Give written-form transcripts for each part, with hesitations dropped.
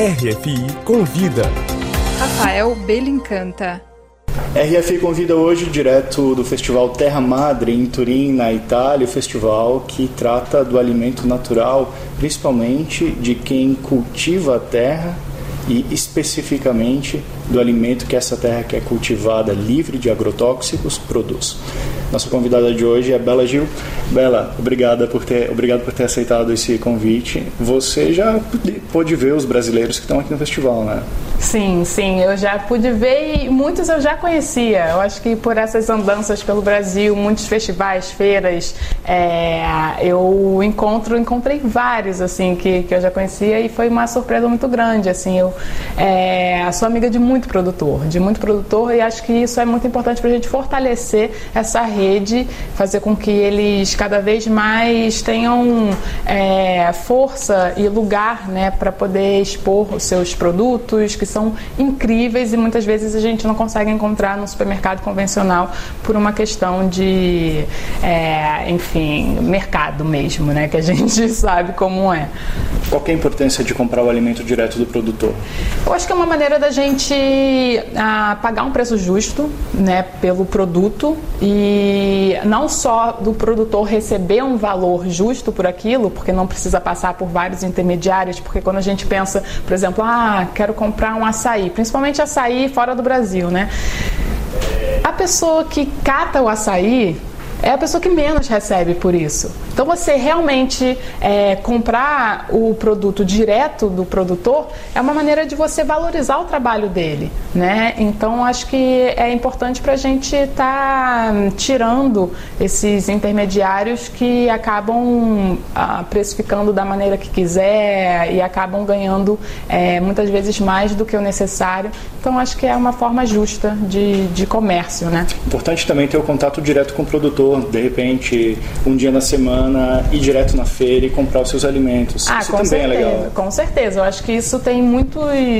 RFI Convida. Rafael Belincanta. RFI convida hoje, direto do Festival Terra Madre, em Turim, na Itália, o festival que trata do alimento natural, principalmente de quem cultiva a terra e especificamente do alimento que essa terra que é cultivada, livre de agrotóxicos, produz. Nossa convidada de hoje é Bela Gil. Bela, obrigado por ter aceitado esse convite. Você já pôde ver os brasileiros que estão aqui no festival, né? Sim, eu já pude ver e muitos eu já conhecia. Eu acho que por essas andanças pelo Brasil, muitos festivais, feiras, eu encontrei vários assim que eu já conhecia e foi uma surpresa muito grande. Assim, eu sou amiga de muito produtor e acho que isso é muito importante para a gente fortalecer essa rede, fazer com que eles cada vez mais tenham força e lugar, né, para poder expor os seus produtos, que são incríveis e muitas vezes a gente não consegue encontrar no supermercado convencional por uma questão de, mercado mesmo, né, que a gente sabe como é. Qual que é a importância de comprar o alimento direto do produtor? Eu acho que é uma maneira da gente pagar um preço justo, né, pelo produto e não só do produtor receber um valor justo por aquilo, porque não precisa passar por vários intermediários, porque quando a gente pensa, por exemplo, quero comprar um açaí, principalmente açaí fora do Brasil, né? A pessoa que cata o açaí é a pessoa que menos recebe por isso. Então, você realmente comprar o produto direto do produtor é uma maneira de você valorizar o trabalho dele, né? Então, acho que é importante para a gente estar tirando esses intermediários que acabam precificando da maneira que quiser e acabam ganhando muitas vezes mais do que o necessário. Então, acho que é uma forma justa de comércio, né? Importante também ter o contato direto com o produtor, de repente, um dia na semana, ir direto na feira e comprar os seus alimentos. Isso também certeza, é legal. Com certeza. Eu acho que isso tem muito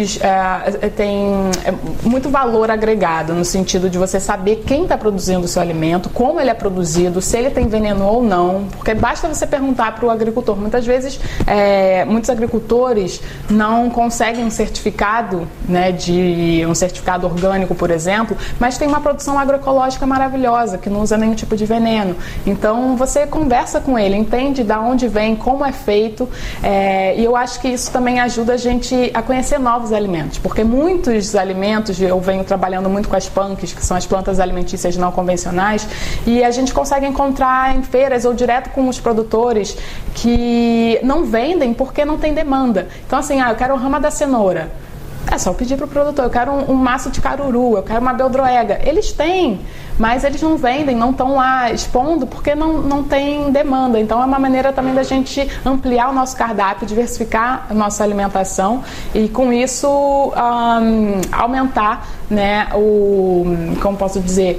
valor agregado, no sentido de você saber quem está produzindo o seu alimento, como ele é produzido, se ele tem veneno ou não, porque basta você perguntar para o agricultor. Muitas vezes, muitos agricultores não conseguem um certificado, né, de um certificado orgânico, por exemplo, mas tem uma produção agroecológica maravilhosa, que não usa nenhum tipo de veneno. Então você conversa com ele, entende de onde vem, como é feito, e eu acho que isso também ajuda a gente a conhecer novos alimentos, porque muitos alimentos, eu venho trabalhando muito com as punks, que são as plantas alimentícias não convencionais, e a gente consegue encontrar em feiras ou direto com os produtores que não vendem porque não tem demanda. Então assim, eu quero rama da cenoura. É só pedir para o produtor, eu quero um maço de caruru, eu quero uma beldroega. Eles têm, mas eles não vendem, não estão lá expondo porque não tem demanda. Então é uma maneira também da gente ampliar o nosso cardápio, diversificar a nossa alimentação e com isso aumentar, né, como posso dizer,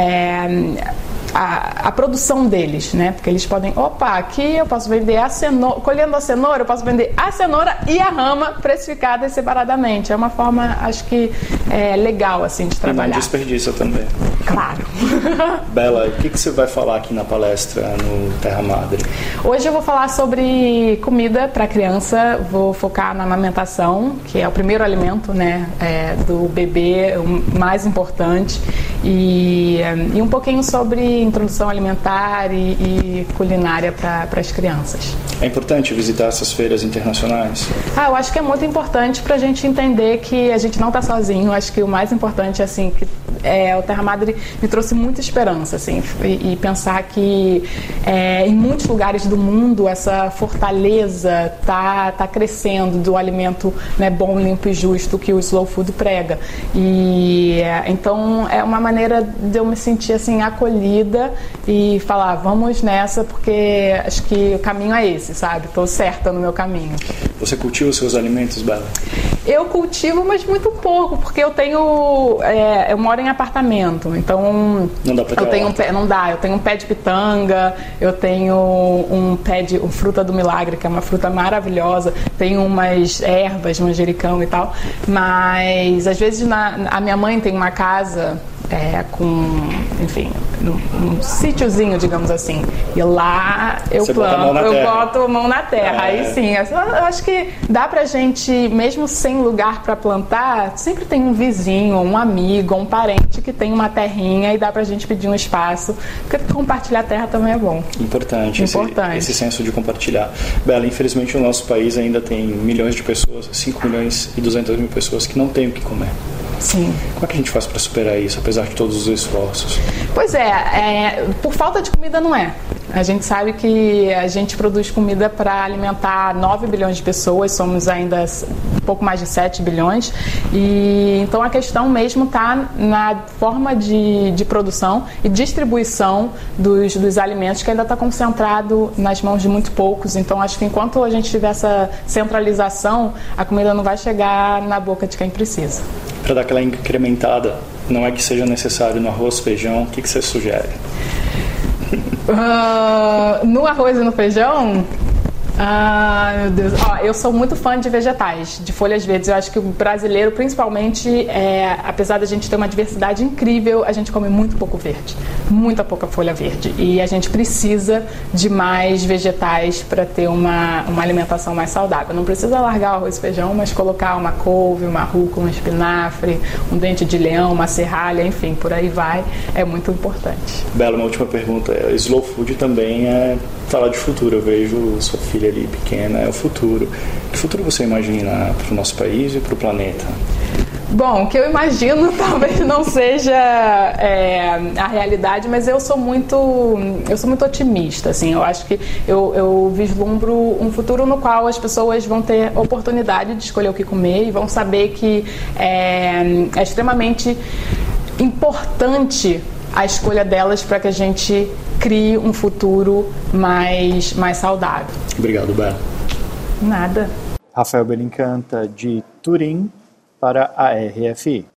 a produção deles, né? Porque eles podem, aqui eu posso vender a cenoura, colhendo a cenoura, eu posso vender a cenoura e a rama precificadas separadamente. É uma forma, acho que legal, assim, de trabalhar. E não desperdiça também. Claro. Bela, o que você vai falar aqui na palestra no Terra Madre? Hoje eu vou falar sobre comida para criança, vou focar na amamentação, que é o primeiro alimento, né, do bebê, o mais importante, e um pouquinho sobre introdução alimentar e culinária para as crianças. É importante visitar essas feiras internacionais? Eu acho que é muito importante para a gente entender que a gente não está sozinho. Acho que o mais importante, assim, que o Terra Madre me trouxe muita esperança, assim, e pensar que em muitos lugares do mundo essa fortaleza tá crescendo do alimento, né, bom, limpo e justo que o Slow Food prega. E então é uma maneira de eu me sentir assim acolhida e falar, vamos nessa, porque acho que o caminho é esse, sabe? Estou certa no meu caminho. Você cultiva os seus alimentos, Bela? Eu cultivo, mas muito pouco, porque eu tenho, eu moro em apartamento, então não dá pra ter não dá. Eu tenho um pé de pitanga, eu tenho um pé de fruta do milagre, que é uma fruta maravilhosa, tenho umas ervas, manjericão e tal, mas às vezes a minha mãe tem uma casa com, enfim, num sítiozinho, digamos assim. E lá eu Você planto, eu boto a mão na terra. Aí sim, eu acho que dá pra gente, mesmo sem lugar para plantar, sempre tem um vizinho, um amigo, um parente que tem uma terrinha e dá pra gente pedir um espaço, porque compartilhar a terra também é bom. Importante. Esse senso de compartilhar. Bela, infelizmente o nosso país ainda tem milhões de pessoas, 5 milhões e 200 mil pessoas que não têm o que comer. Sim. Como é que a gente faz para superar isso, apesar de todos os esforços? Pois por falta de comida não é. A gente sabe que a gente produz comida para alimentar 9 bilhões de pessoas, somos ainda um pouco mais de 7 bilhões, e então a questão mesmo está na forma de produção e distribuição dos alimentos, que ainda está concentrado nas mãos de muito poucos. Então acho que enquanto a gente tiver essa centralização, a comida não vai chegar na boca de quem precisa. Para dar aquela incrementada, não é que seja necessário no arroz, feijão, o que você sugere? No arroz e no feijão? Meu Deus. Eu sou muito fã de vegetais, de folhas verdes. Eu acho que o brasileiro, principalmente, apesar da gente ter uma diversidade incrível, a gente come muito pouco verde, muita pouca folha verde. E a gente precisa de mais vegetais para ter uma alimentação mais saudável. Não precisa largar o arroz e feijão, mas colocar uma couve, uma rúcula, um espinafre, um dente de leão, uma serralha, enfim, por aí vai. É muito importante. Bela, uma última pergunta. Slow food também é falar de futuro. Eu vejo sua filha ali pequena, é o futuro. Que futuro você imagina para o nosso país e para o planeta? Bom, o que eu imagino talvez não seja a realidade, mas eu sou muito otimista, assim. Eu acho que eu vislumbro um futuro no qual as pessoas vão ter oportunidade de escolher o que comer e vão saber que é extremamente importante a escolha delas para que a gente crie um futuro mais saudável. Obrigado, Bela. Nada. Rafael Belincanta, de Turim, para a RFI.